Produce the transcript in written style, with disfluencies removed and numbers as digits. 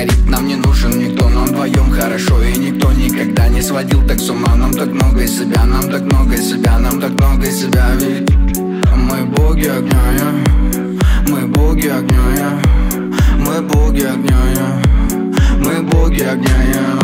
горит, нам не нужен никто. Нам вдвоем хорошо, и никто никогда не сводил так с ума. Нам так много из себя, нам так много из себя, нам так много из себя. Ведь мы боги огня, мы боги огня, мы боги огня, мы боги огня.